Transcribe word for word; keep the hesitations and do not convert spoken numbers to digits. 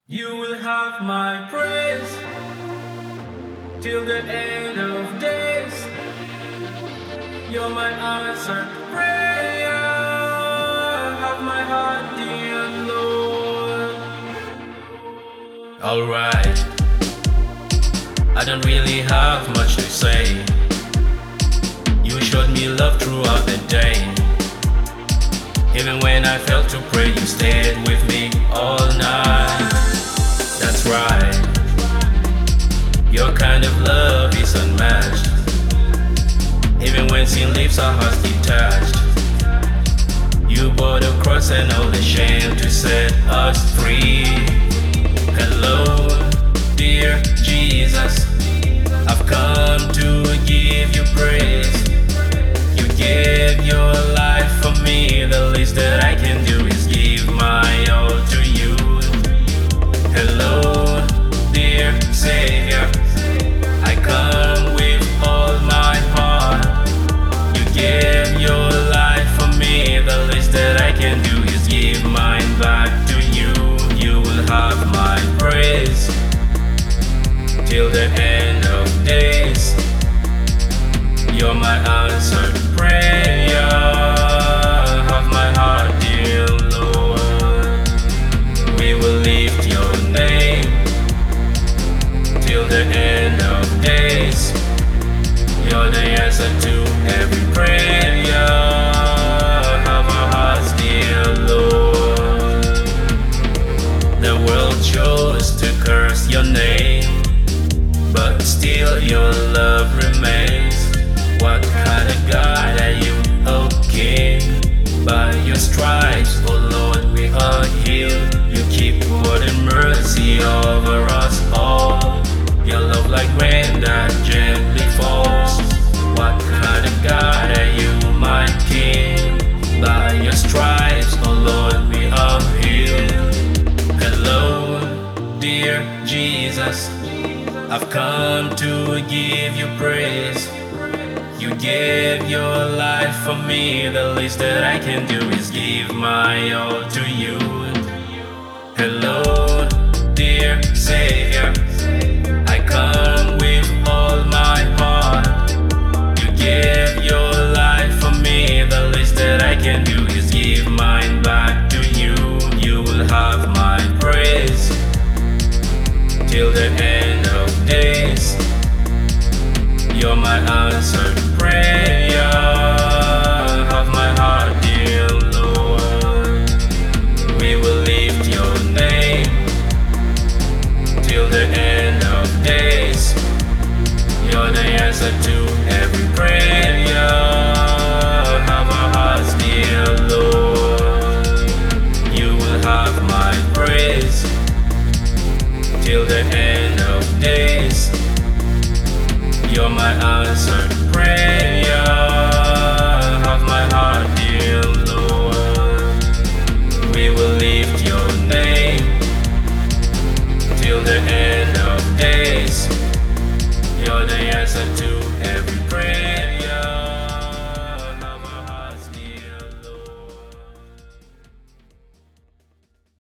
You will have my praise till the end of days. You're my answered prayer. Have my heart, dear Lord. Alright, I don't really have much to say. You showed me love throughout the day. Even when I failed to pray, you stayed with me all night. That's right, your kind of love is unmatched. Even when sin leaves our hearts detached, you bore the cross and all the shame to set us free. Hello, dear Jesus, I've come to give you praise. You gave your life for me. The least that I can do is give my all to you. Hello, dear Savior, I come with all my heart. You gave your life for me. The least that I can do is give mine back to you. You will have my praise till the end of days. You're my answered prayer. Have my heart, dear Lord. We will lift your name till the end of days. You're the answer to every prayer. Have our hearts, dear Lord. The world chose to curse your name, but still your love remains. What kind of God are you, oh King? By your stripes, oh Lord, we are healed. You keep pouring mercy over us all. Your love like rain that gently falls. What kind of God are you, my King? By your stripes, oh Lord, we are healed. Hello, dear Jesus, I've come to give you praise. You gave your life for me. The least that I can do is give my all to you. Hello, dear Savior, I come with all my heart. You gave your life for me. The least that I can do is give mine back to you. You will have my praise till the end of days. You're my answered prayer. Have my heart, dear Lord. We will lift your name till the end of days. You're the answer to